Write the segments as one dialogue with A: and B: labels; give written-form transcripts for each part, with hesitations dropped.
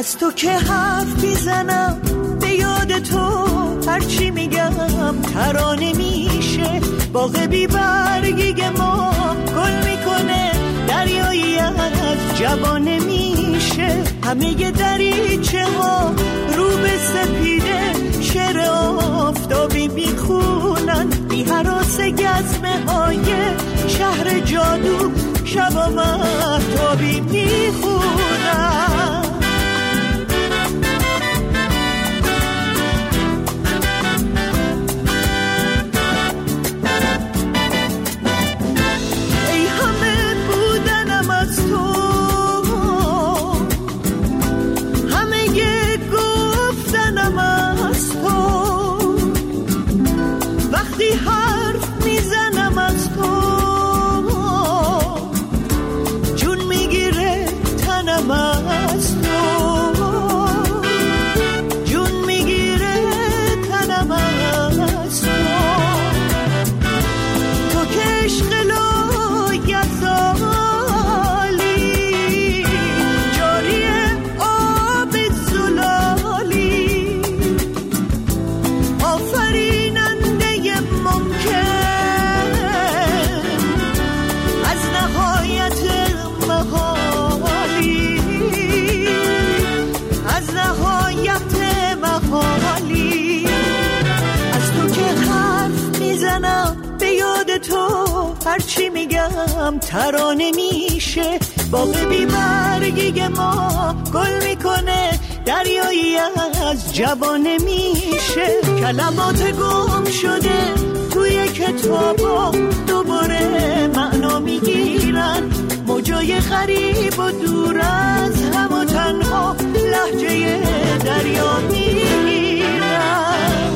A: از تو که حرف میزنم به یاد تو، هرچی میگم ترانه میشه. باغ بی برگی ما گل میکنه، دریایی از جوانه میشه. همه دریچه ها رو به سپیده، شعر آفتابی میخونن. بی هراس گزمه های شهر جادو، شبا مهتابی میخونن. هرچی میگم ترانه میشه. باغ بی برگی ما گل میکنه، دریایی از جوانه میشه. کلمات گم شده توی کتابا دوباره معنا میگیرن. موجای غریب و دور از هم و تنها لهجه دریا میگیرن.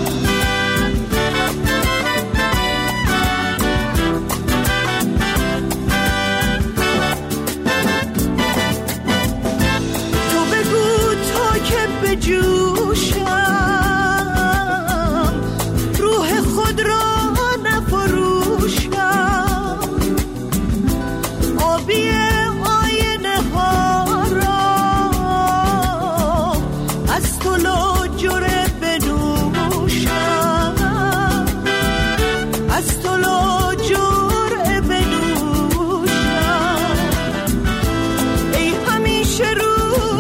A: جوشم روح خود را نفروشم، آبی آینه ها را از تو لاجره بنوشم، از تو لاجره بنوشم. ای همیشه رو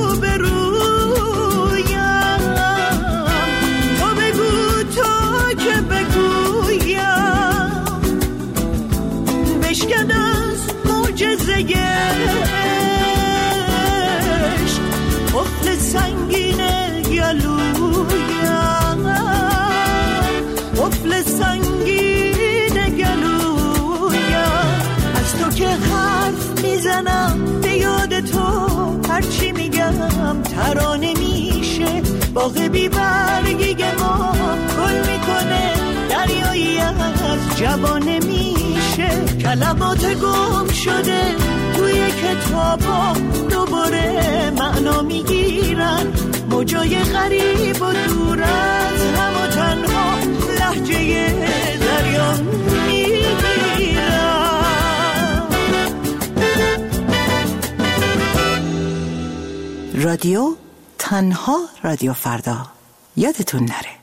A: قفل سنگینه گلویم، قفل سنگینه گلویم. از تو که حرف میزنم به یاد تو، هرچی میگم ترانه میشه. باغ بی برگی ما گل میکنه، دریایی از جوانه میشه. کلمات گم شده توی کتابا دوباره معنا میگیرن. موجای غریب و دور از هم و تنها لهجه دریا میگیرن. رادیو تنها، رادیو فردا، یادتون نره.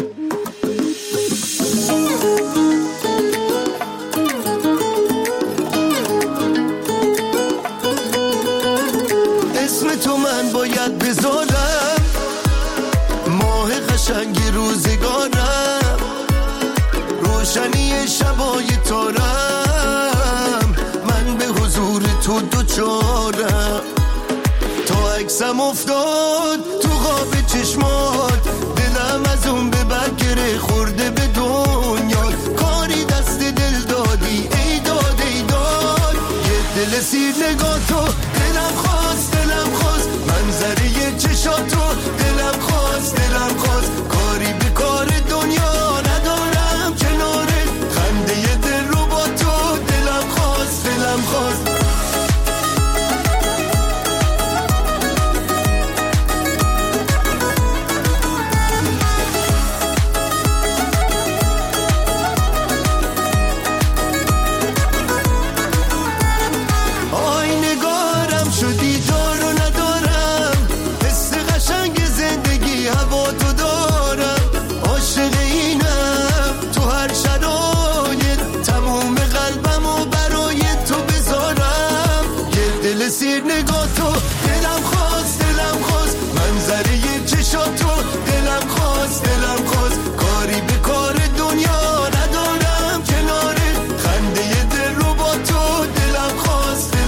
B: تو من باید بذارم، ماه قشنگ روزگارم، روشنی شبای تارم. من به حضور تو دوچارم، تا عکسم افتاد تو خواب چشمات. دلم از اون به برگره خورده به دنیا، کاری دست دل دادی ای داد ای داد. یه دل سیر نگاه تو دلم خواست منظره چشاتو، دلم خواست کاری به کار دنیا ندارم کنارت. خنده دل رو با تو، دلم خواست آی نگاه زیر نگاه تو دلم خواست منظره چشات تو دلم خواست کاری به کار دنیا ندارم کناره خنده دل رو با تو دلم خواست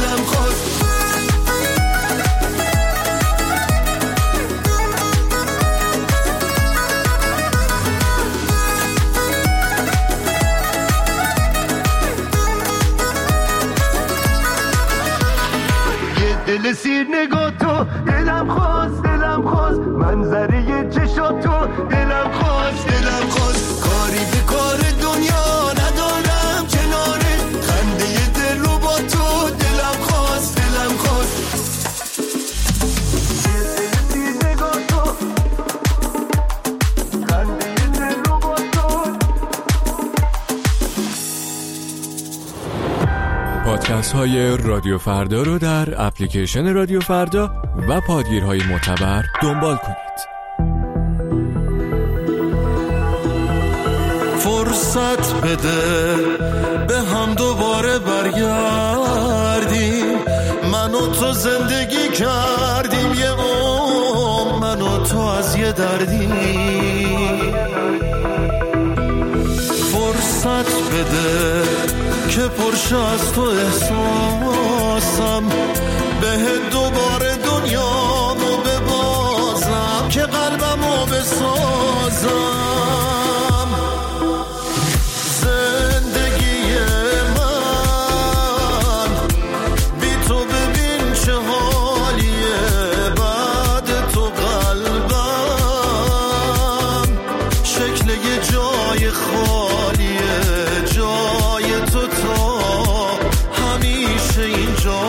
B: دل سیر نگاه تو دلم خواست منظره چشات تو دلم خواست کاری به کار دنیا ندارم کناره خنده دل رو با تو دلم خواست دل سیر نگاه تو خنده دل رو با تو.
C: پادکست های رادیو فردا رو در اپلیکیشن رادیو فردا و پادگیرهای معتبر دنبال کنید.
B: فرصت بده به هم دوباره برگردیم، من و تو زندگی کردیم یه عمر، من و تو از یه دردی. فرصت بده که پرشه از تو احساسم، به دوباره دنیامو ببازم که قلبمو بسازم. زندگی من بی تو ببین چه حالیه، بعد تو قلبم شکل یه جای خالیه، جای تو تا همیشه اینجا.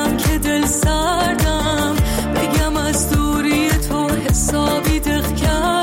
D: حسابی دق کرد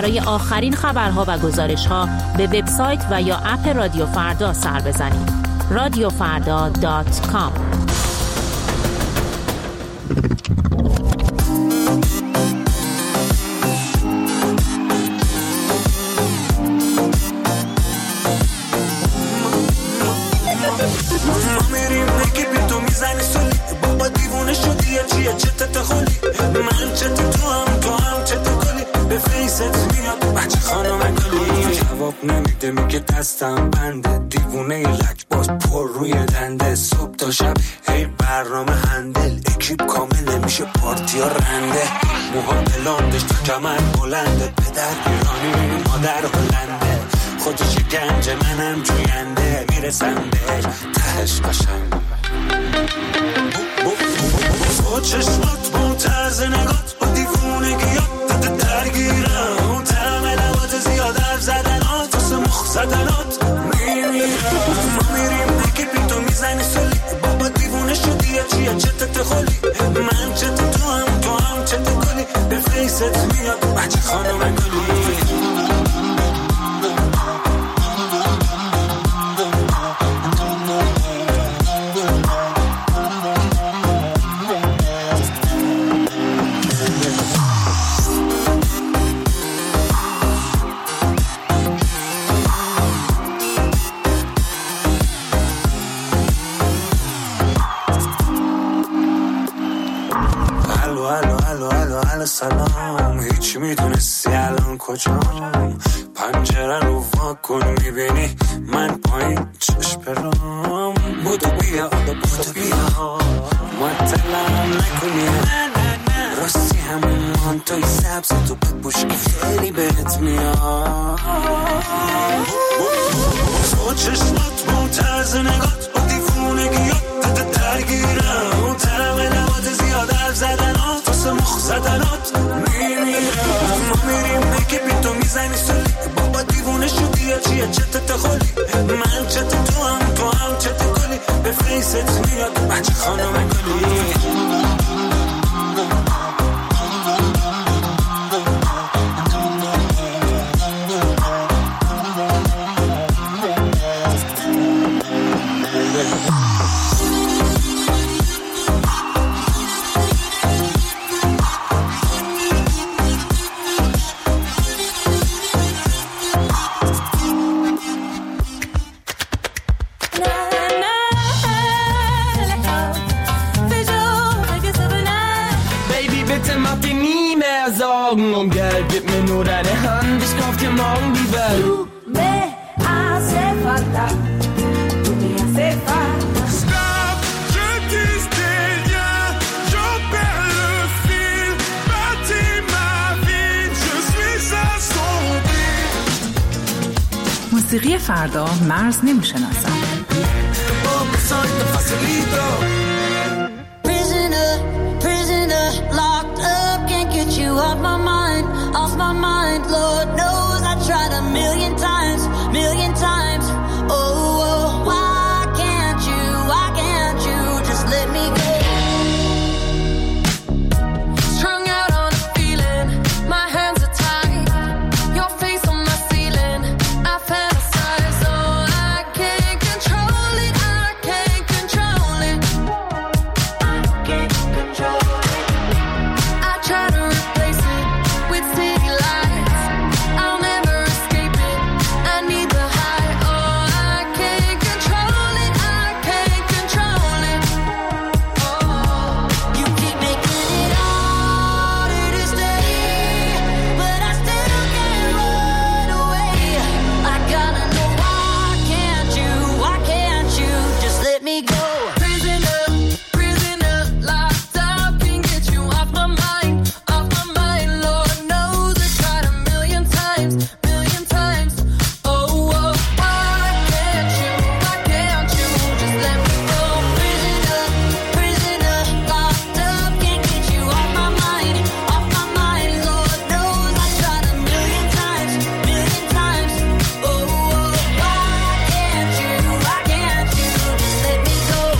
D: برای آخرین خبرها و گزارش‌ها به وبسایت و یا اپ رادیو فردا سر بزنید. radiofarda.com.
E: نمیده میگه دستم بنده دیوونه لک باز پر روی دنده صبح تا شب هی برنامه هندل اکیپ کامل نمیشه پارتی ها رنده موها بلاندش تا کمر بلنده پدر ایرانی مادر هلنده خودش گنج منم جوینده میرسم بهش تهش قشنگ با چشمات با طرز نگات با دیوونگیات درگیرم طعم لبات زیاد حرف زدنات واسه مخ زدنات میمیرم ما میریم دیگه بی تو میزنی سولی بابا دیوونه شدی یا چیه چتت خالی من چت تو هم چت کلی به فیست میاد بچه خانم گلی سلام هیچی میدونستی الان کجام پنجره رو واکن میبینی من پایین چشم برام بودو بیا بودو بیا معطلم نکنی راستی همون مانتوی سبز تو بپوش که خیلی بهت میاد با چشمات با طرز نگات با دیوونگیات درگیرم طعم لبات زیاد حرف زدنات واسه مخ زدنات میمیرم ما میریم که بی تو میزنی سولی بابا دیوونه شدی یا چیه چتت خالی من چت تو هم چت کلی به فیست میاد بچه خانم گلی
F: Und Geld, gib mir nur deine Hand, ich kauf dir morgen die Welt.
G: Tu me hace falta, tu me hace falta.
H: Stop, je disais rien, j'en perds le fil. Bâtis ma vie, je suis assombri.
I: موسیقی فردا مرز نمیشناسد.
G: Prisoner, locked up, can't get you off my mind. Lord knows I tried a million times. Oh, why can't you just let me go? Strung out on a feeling, my hands are tied. Your face on my ceiling, I fantasize. Oh, I can't control it. I try to replace it with city lights. I'll never escape it. I need the high. Oh, I can't control it. Oh, you keep making it harder to stay, but I still can't run away. I gotta know why can't you just let me go? Prisoner, locked up, can't get you off my mind. Lord knows I tried a million times. Oh, why can't you just let me go? Prisoner, locked up, can't get you off my mind. Lord knows I tried a million times. Oh, why can't you just let me go?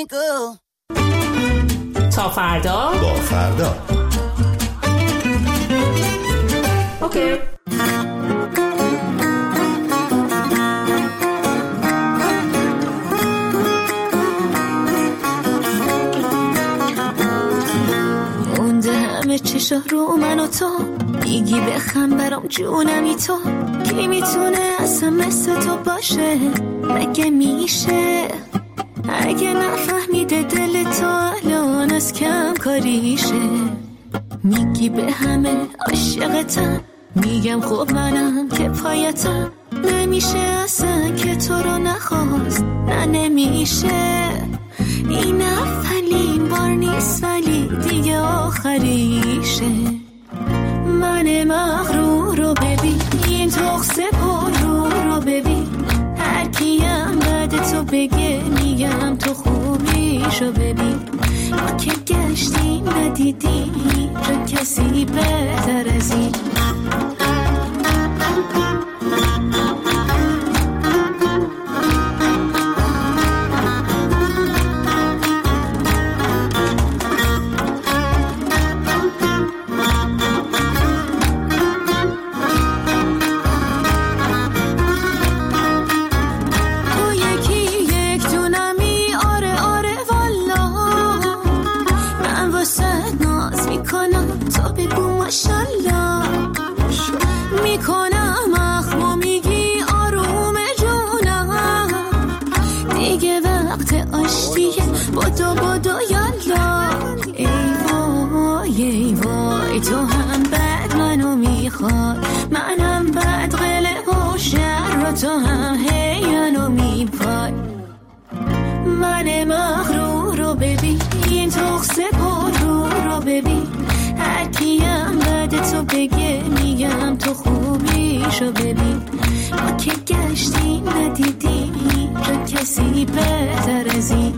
G: twinkle.
D: تا فردا
B: با فردا.
D: اوکی.
J: مونده همه چشا رو من و تو، میگی بخم برام جونمی تو، کی میتونه اصلا مثل تو باشه؟ مگه میشه؟ اگه نفهمیده دل تو الان از کم کاریشه، میگی به همه عاشقتم، میگم خب منم که پایتم، نمیشه اصلا که تو رو نخواست، نه نمیشه، این اولین بار نیست ولی دیگه آخریشه. من مغرور رو ببین، این تخص پر رو ببین، هر کیم بعد تو بگه میگم تو خوبیشو ببین، ما که گشتیم ندیدیم چه کسی بهتر از این. تو هم بعد منو میخواد، منم بعد قله و شهر و تو هم هی منو میپای. من مغرور رو ببین، این تخص پر رو ببین، هر کیم بعد تو بگه میگم تو خوبیشو ببین، ما که گشتیم ندیدیم چه کسی بهتر از این.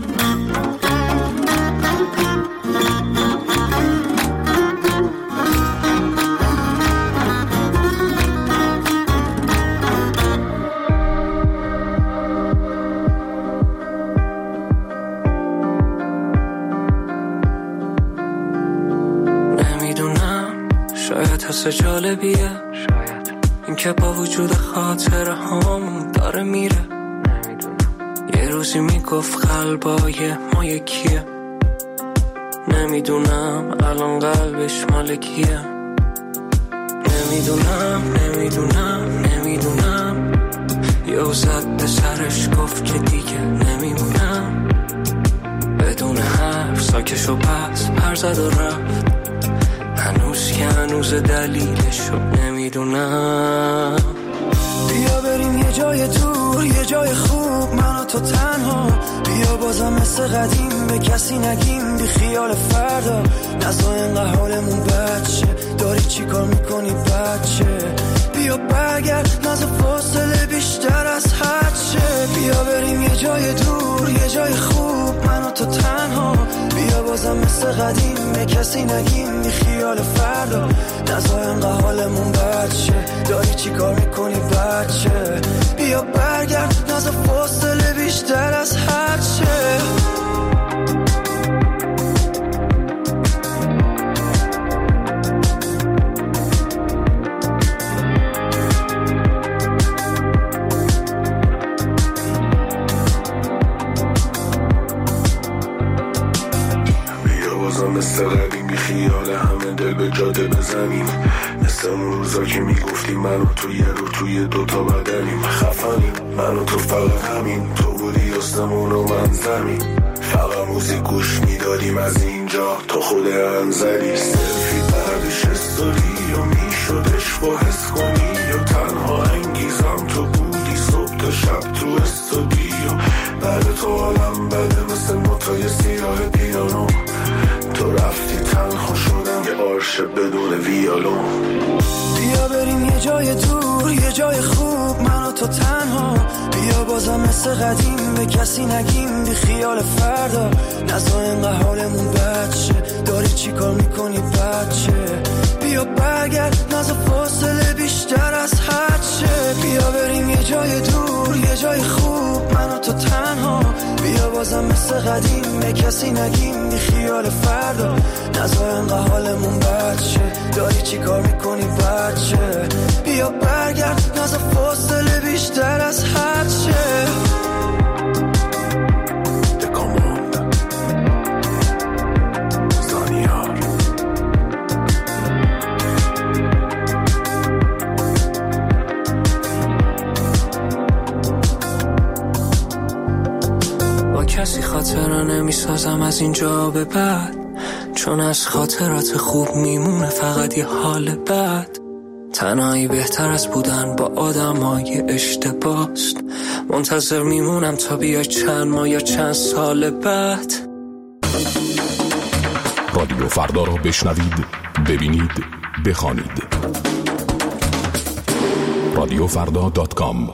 K: حس جالبیه این که با وجود خاطره هامون داره میره، یه روزی میگفت قلبای ما یکیه، نمیدونم الان قلبش مال کیه، نمیدونم یه زد به سرش گفت که دیگه نمیمونم، بدون حرف ساکش و پس پر زد و رفت، هنوز که هنوز دلیلشو نمیدونم.
L: بیا بریم یه جای دور، یه جای خوب، من و تو تنها، بیا بازم مثل قدیم به کسی نگیم، بی خیال فردا، نزا اینقدر حالمون بچه، داری چی کار میکنی بچه، بیا برگرد نزا فاصله بیشتر از حدشه، بیا بریم یه جای دور، یه جای خوب، من و تو تنها، بیا بازم مثل قدیم به کسی نگیم، بی خیال فردا، نزا اینقدر حالمون بچه، داری چی کار میکنی بچه، بیا برگرد نزا فاصله بیشتر از حدشه.
M: مثل قدیم بی خیال همه دل به جاده بزنیم، مثل اون روزا که میگفتیم من و تو یه رو توی دوتا بدنیم، خفنیم من و تو فقط همین، تو بودی آسمون و من زمین، فقط موزیک گوش میدادیم از اینجا تا خود انزلی، سلفی بعدش استوری و میشدش با حس کنی و تنها انگیزم تو بودی صبح تا شب تو استودیو، بعد تو عالم بده مثل نوتای سیاه پیانو، تو رفتی تنها شدم یه عرش بدون ویالون.
L: بیا بریم یه جای دور، یه جای خوب، من و تو تنها، بیا بازم مثل قدیم به کسی نگیم، بی خیال فردا، نزا اینقدر حالمون بچه، داری چی کار میکنی بچه، بیا برگرد نزا فاصله بیشتر از حدشه، بیا بریم یه جای دور، یه جای خوب، من و تو تنها. بیا بازم مثل قدیم به کسی نگیم بی خیال فردا. نذار انقدر حالمون بد شه، داری چی کار میکنی بچه؟ بیا برگرد نذار فاصله بیشتر از حد شه.
K: کسی خاطره نمیسازم از اینجا به بعد، چون از خاطرات خوب میمونه فقط یه حال بد. تنهایی بهتر از بودن با آدمای اشتباست. منتظر میمونم تا بیای چند ماه یا چند سال بعد.
N: رادیو فردا رو بشنوید، ببینید، بخوانید. رادیوفردا.com.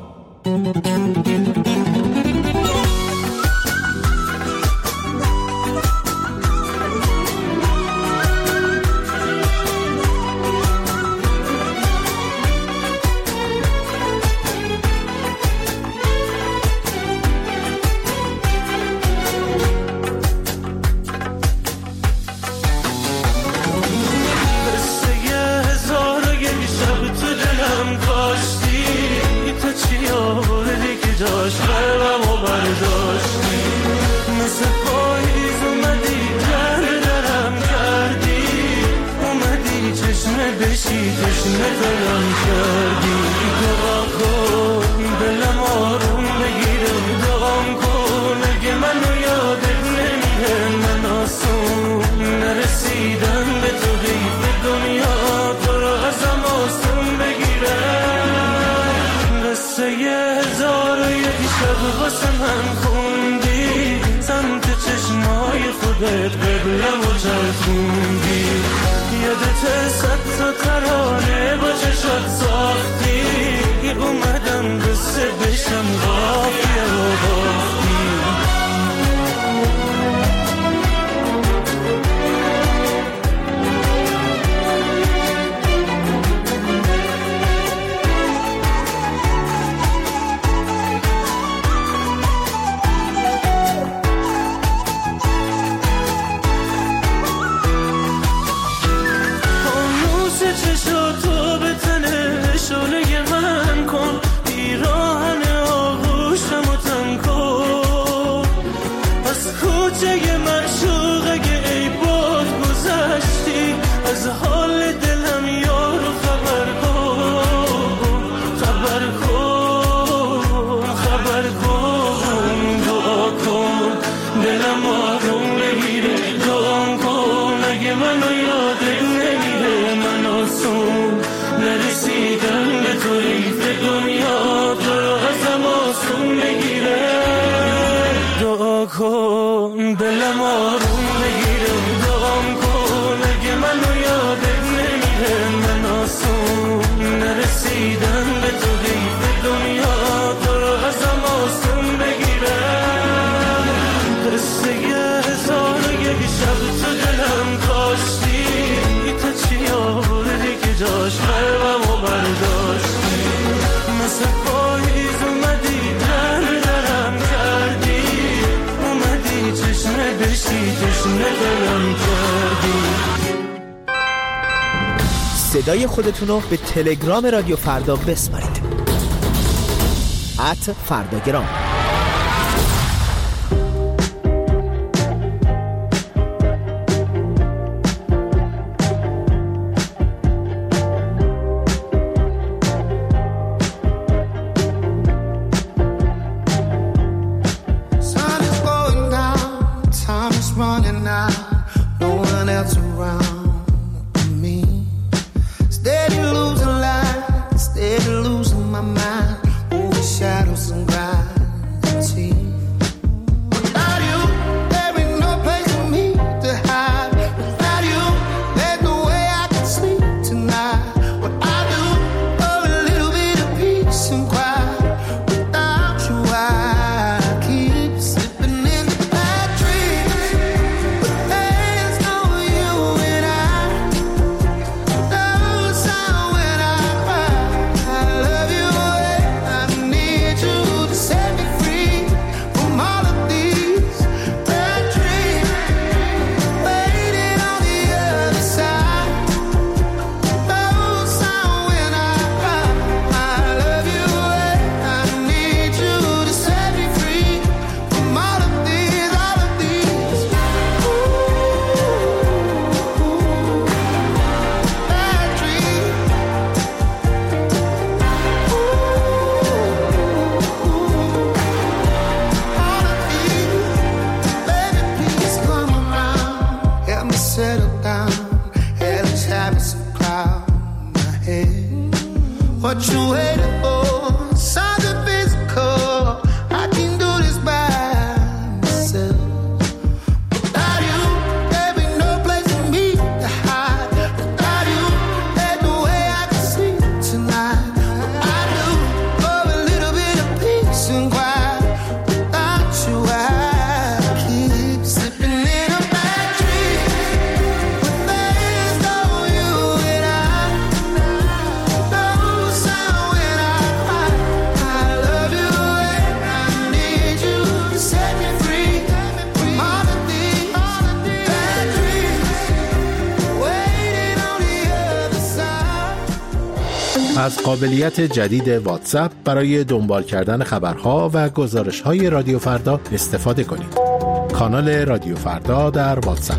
O: صدای خودتون رو به تلگرام رادیو فردا بسپارید. @فرداگرام.
L: Steady losing my mind over shadows and grind.
P: what you waiting for. Something physical, I can do this by myself. Without you, there be no place for me to hide. Without you, there's no way I can sleep tonight. I do for a little bit of peace and quiet. Without you, I keep slipping in a bad dream. With there's no you and I, no sound when I cry. I love you and I need you to set me free from all of these bad dreams waiting on the other side.
Q: از قابلیت جدید واتساپ برای دنبال کردن خبرها و گزارش‌های رادیو فردا استفاده کنید. کانال رادیو فردا در واتساپ.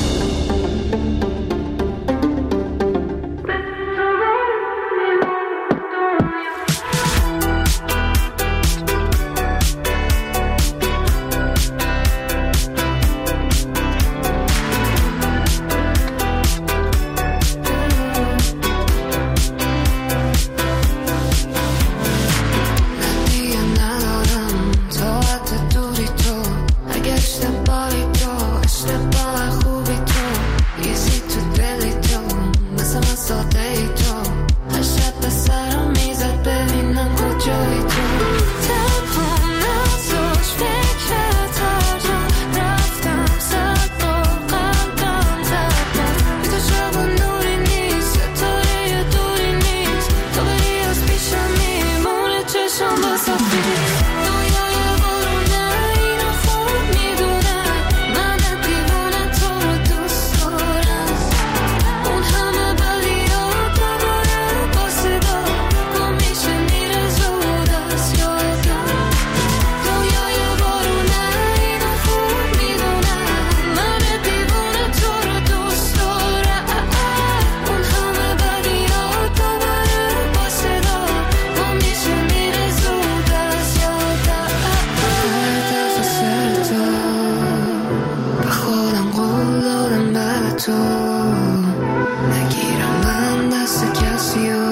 J: دیگه ندارم طاقت دوری تو، اگه اشتباهی تو، اشتباه خوبی تو، ریزی تو دلی تو، مثل من ساده ای تو، هر شب به سرم میزد ببینم کجایی تو. تنها نزاش فکرت هر جا رفتم، زد با قلبم زد با بی تو شب و نوری نیست، ستاره یه دوری نیست، تو بری از پیشم میمونه چشم با سفید. دنیای بارونه اینو خوب میدونم، من دیوونه تو رو دوست دارم. اون همه بدیات دوباره با صدا گم میشه میره زود از یادم. دنیای بارونه اینو خوب میدونم، من دیوونه تو رو دوست دارم. اون همه بدیات دوباره با صدا گم میشه میره زود از یادم. هر دفعه سرتا به خودم قول دادم بعد تو نگیرم من دست کسیو،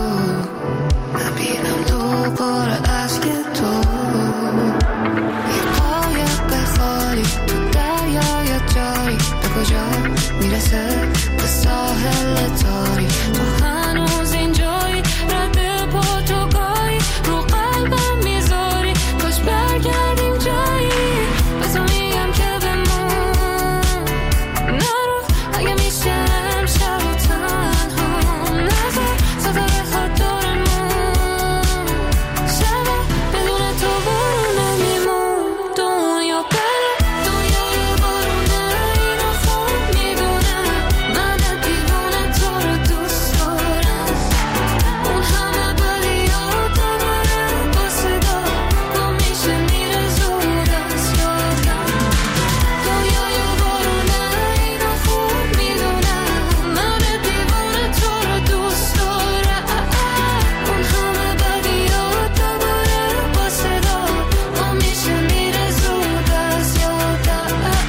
J: نبینم دوباره اشک تو. یه قایق خالی تو دریای جاری، به کجا میرسه به ساحل تاری. تو هنوز اینجایی، رد پا تو گاهی رو قلبم میذاری، کاش برگردیم جایی. به تو میگم که بمون، نرو اگه میشه امشب و تنها، نذار ستاره خط دورمون، شبه بدون تو بارونه میمون. دنیا بره، دنیای بارونه اینو خوب میدونم، من دیوونه تو رو دوست دارم. اون همه بدیات دوباره با صدا گم میشه میره زود از یادم. دنیای بارونه اینو خوب میدونم، من دیوونه تو رو دوست دارم. اون همه بدیات دوباره با صدا گم میشه میره زود از یادم.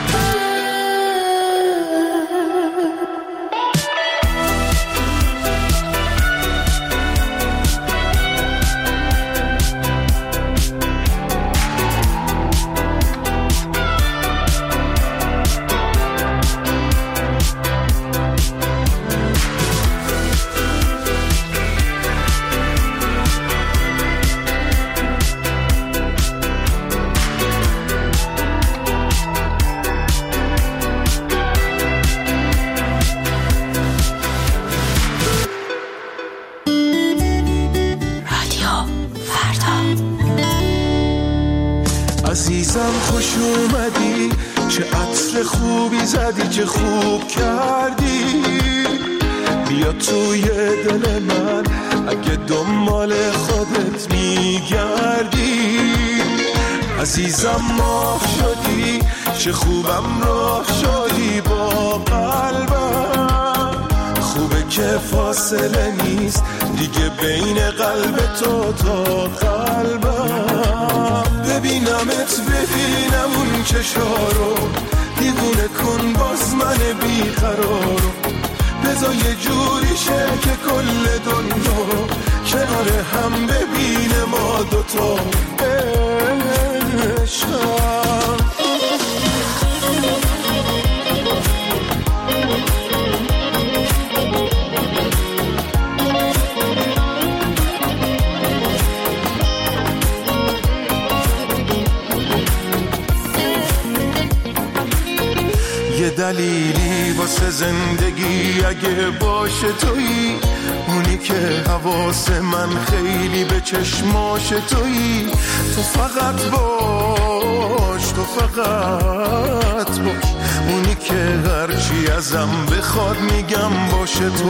J: رادیو فردا.
P: عزیزم خوش اومدی، چه عطر خوبی زدی، چه خوب کردی. بیا توی دل من، اگه دنبال خودت میگردی. عزیزم ماه شدی، چه خوبم راه شدی با قلبم. خوبه که فاصله نیست دیگه بین قلب تو تا قلبم. ببینمت ببینم اون چشارو، دیوونه کن باز من بیقرارو.
H: بذار یه جوری شه که کل دنیا کنار هم ببینه ما دوتا عشقم. یه دلیلی واسه زندگی اگه باشه تویی، اونی که حواس من خیلی به چشماش تویی. تو فقط باش، تو فقط باش، اونی که هرچی ازم بخواد میگم باشه تو.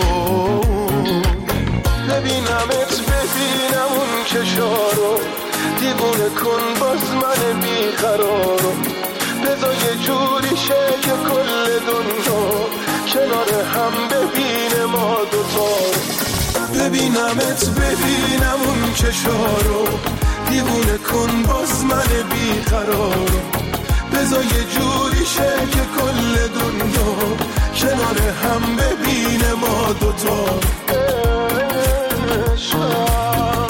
H: ببینمت ببینم اون چشارو، دیوونه کن باز من بیقرارو. بذار یه جوری شه که کل دنیا کنار هم ببینه ما دوتا. ببینمت ببینم اون چشارو، دیوونه کن باز من بیقرارو. بذار یه جوری شه که کل دنیا کنار هم ببینه ما دوتا عشقم.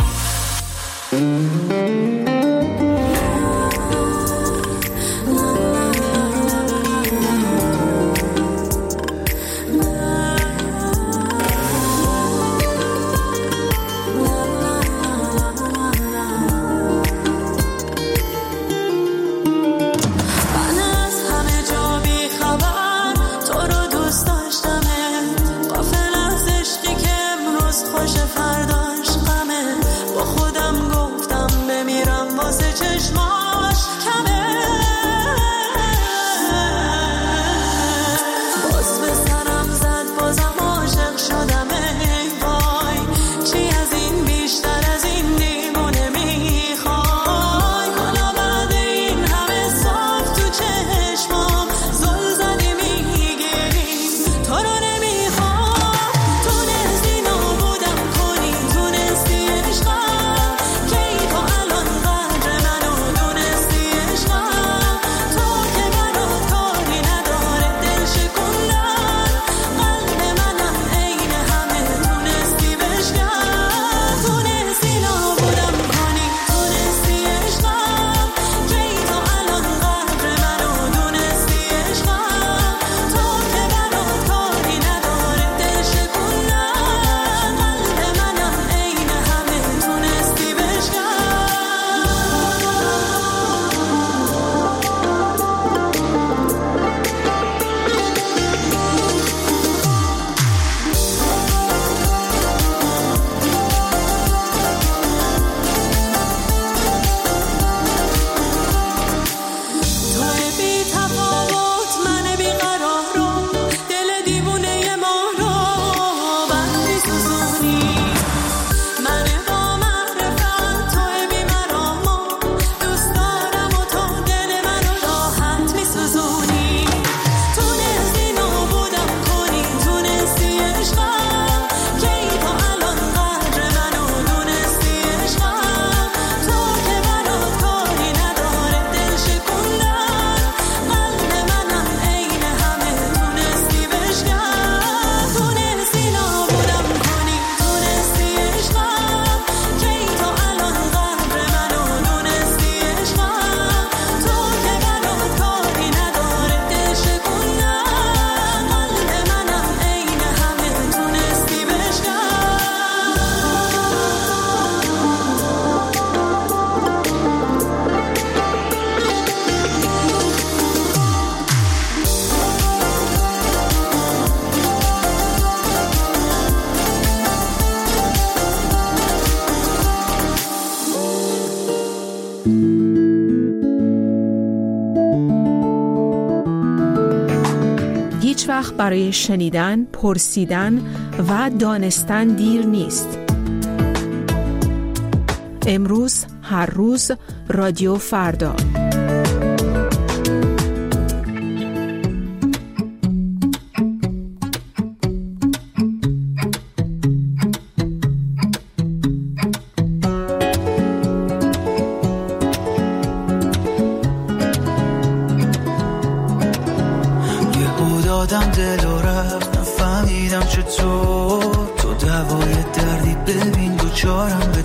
R: هیچ وقت برای شنیدن، پرسیدن و دانستن دیر نیست. امروز، هر روز، رادیو فردا.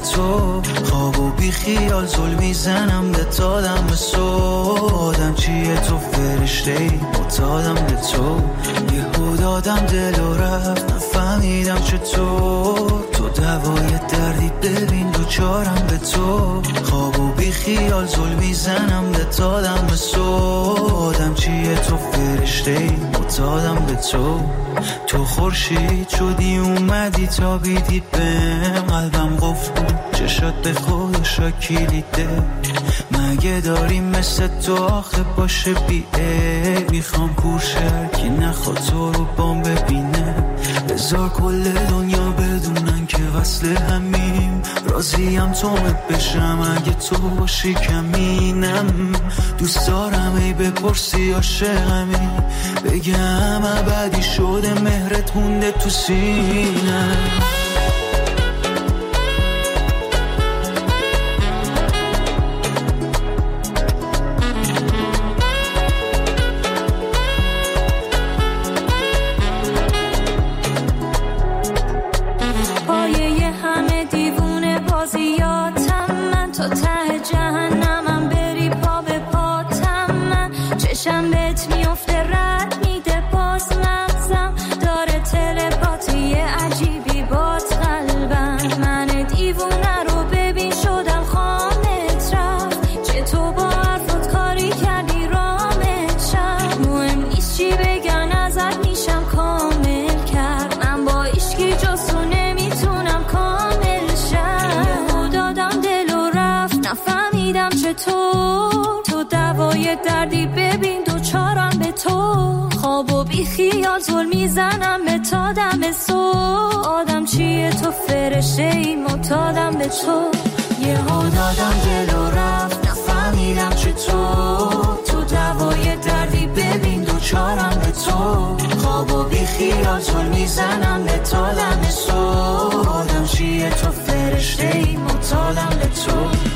L: تو، خواب و بی خیال زل میزنم به تادم به سودم چیه تو فرشته‌ای معتادم به تو، یهو دادم دل و رفت نفهمیدم چطور، تو دوای دردی ببین دوچارم به تو، خواب و بی خیال زل میزنم به تادم به سودم چیه تو فرشته‌ای معتادم به تو، تو خورشید شدی اومدی تا بیدی بهم، قلبم قفل بود چشات به خود شاکیلیده، مگه داریم مثل تو آخه باشه بیه، میخوام کورشر که نخواد تو رو بام ببینه، بذار کل دنیا بدونن که وصل همیم، راضیم تو بشم اگه تو باشی کمینم، دوست دارم ای بپرسی عاشقمی، بگم ابدی شده مهرت مونده تو سینم.
J: تو دوای دردی ببین دوچارم به تو، خواب و بی خیال زل میزنم به تا دم صبح، آدم چیه تو فرشته‌ای معتادم به تو، یهو دادم دل و رفت نفهمیدم چطور، تو دوای دردی ببین دوچارم به تو، خواب و بی خیال زل میزنم به تا دم صبح، آدم چیه تو فرشته‌ای معتادم به تو.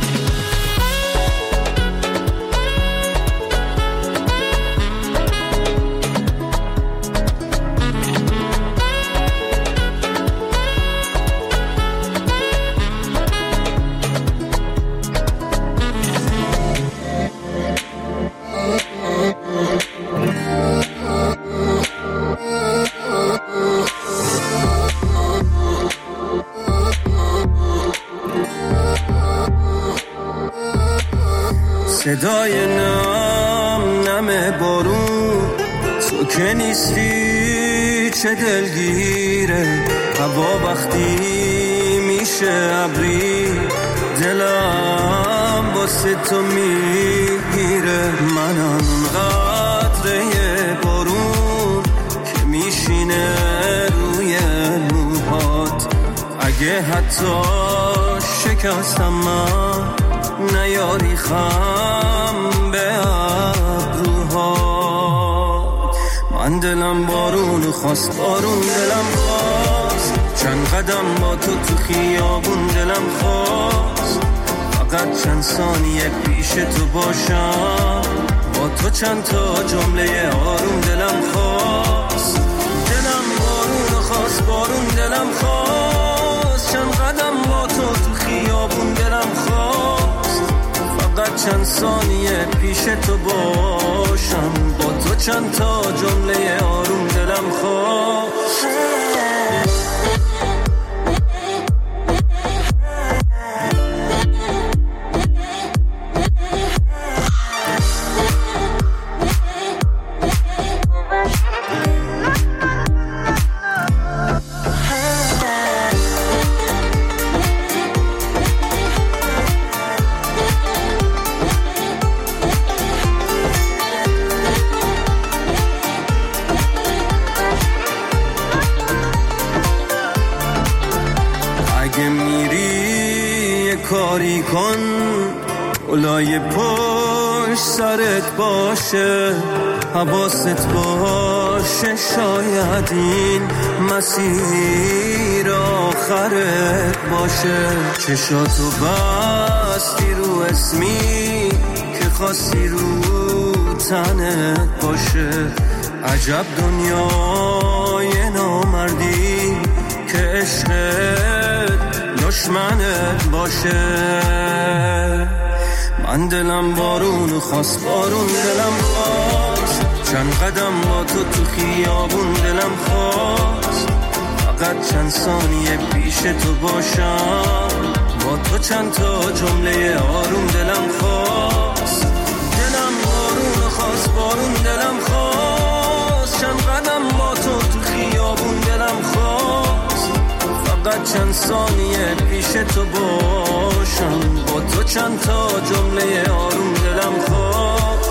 S: صدای نم بارون، تو که نیستی چه دلگیره، هوا وقتی میشه ابری، دلم واسه تو میگیره، منم قطره بارون که میشینه روی موهات، اگه حتی شکستم من نیاری خم به ابروهات، من دلم بارون خواست، بارون دلم خواست، چند قدم با تو خیابون دلم خواست، فقط چند ثانیه پیش تو باشم، با تو چند تا جمله آروم دلم خواست، دلم بارون خواست، بارون دلم خواست، چند قدم با تو خیابون دلم خواست، فقط چند ثانیه پیش تو باشم، با تو چند تا جمله آروم دلم خواست. کاری کن اولای پشت سرت باشه، حواست باشه، شاید این مسیر آخرت باشه، چشاتو بستی رو اسمی که خواستی رو تنت باشه، عجب دنیای نامردی که عشقت دشمنت باشه. من دلم بارون خواست، بارون دلم خواست، چند قدم با تو خیابون دلم خواست، فقط چند ثانیه پیش تو باشم، با تو چند تا جمله آروم دلم خواست. دلم بارون خواست، بارون دلم خواست، چند قدم با تو خیابون دلم خواست، فقط چند ثانیه پیش تو باشم، با تو چند تا جمله آروم دلم خواست.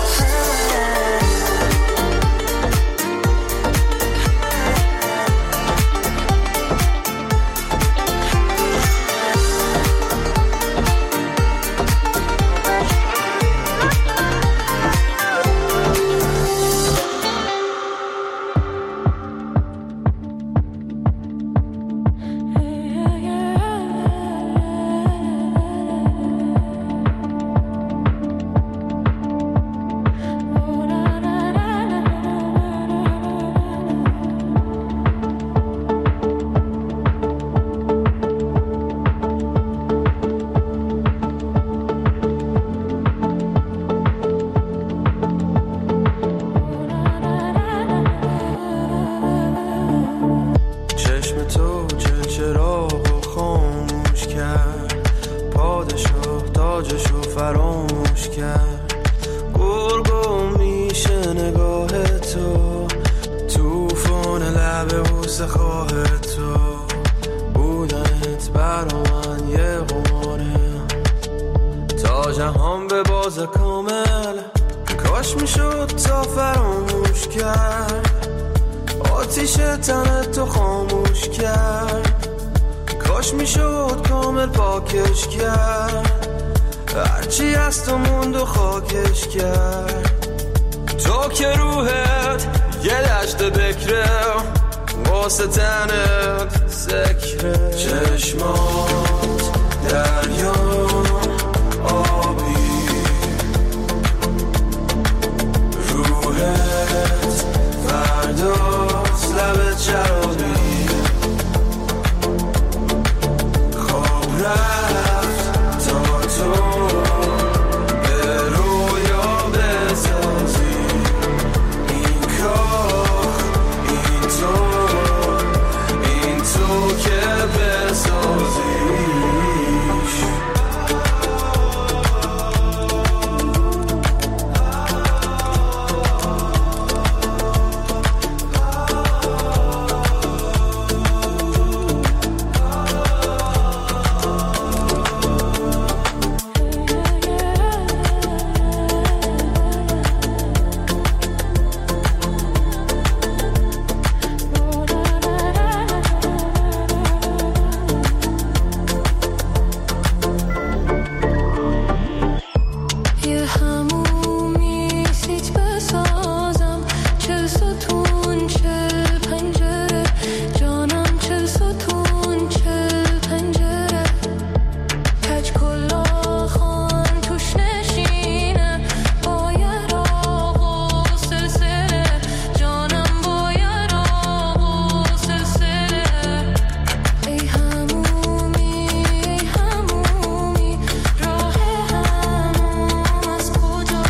J: کجا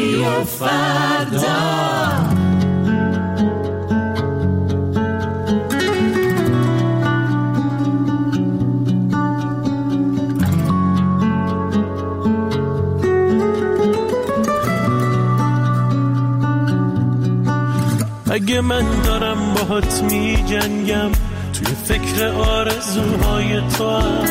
E: رادیو فردا.
T: اگه من دارم باهات می جنگم توی فکر آرزوهای تو هم،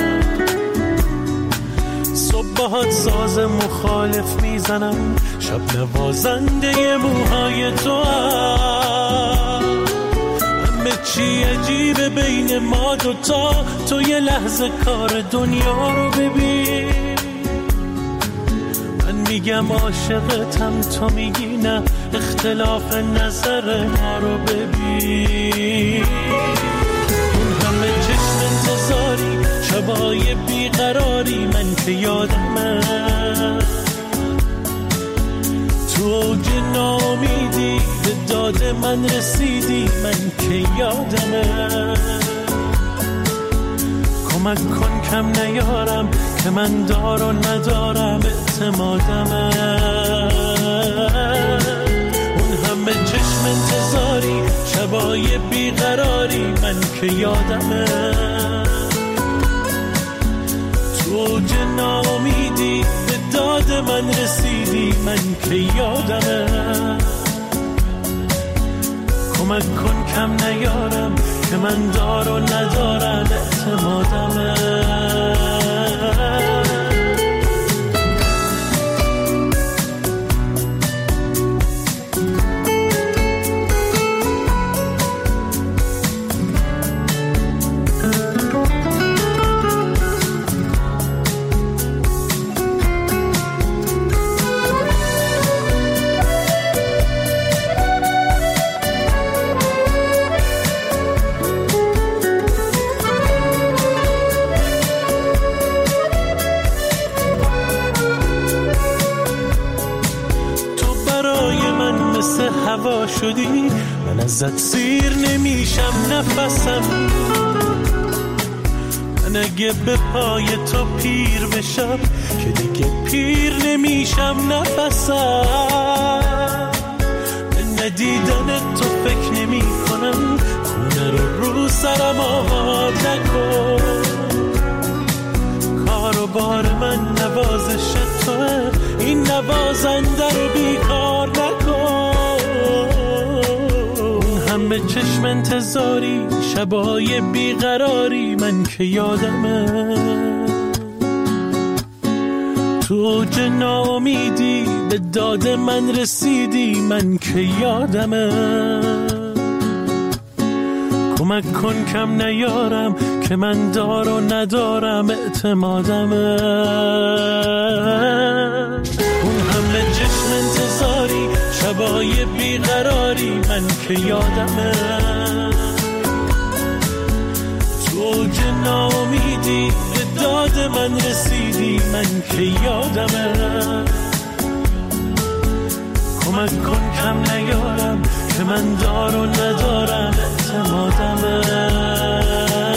T: صبح باهات ساز مخالف میزنم، شب نوازنده موهای تو هم. همه چی عجیبه بین ما دوتا، تو یه لحظه کار دنیا رو ببین. من میگم عاشقتم، تو میگی نه، اختلاف نظر ما رو ببین. اون همه چشم انتظاری، شبای بیقراری، من که یادمه تو اوج ناامیدی به داد من رسیدی، من که یادمه. کمک کن کم نیارم که من دار و ندارم اعتمادمه. اون همه چشم انتظاری، شبای بیقراری، من که یادمه تو اوج ناامیدی به داد من رسیدی، من که یادمه. کمک کن کم نیارم که من دار و ندارم اعتمادمه. هوا شدی، من ازت سیر نمیشم نفسم. من اگه به پای تو پیر بشم که دیگه پیر نمیشم نفسم. به ندیدن تو فکر نمی کنم، خونه رو سرم آباد نکن. کار و بار من نوازش توه، این نوازنده رو بیکار نکن. همه چشم انتظاری، شبای بیقراری، من که یادمه تو اوج ناامیدی به داد من رسیدی، من که یادمه. کمک کن کم نیارم که من دار و ندارم اعتمادمه. اون همه چشم انتظاری، شبای بیقراری، من که یادمه تو اوج ناامیدی به داد من رسیدی، من که یادمه. کمک کن کم نیارم که من دار و ندارم اعتمادمه.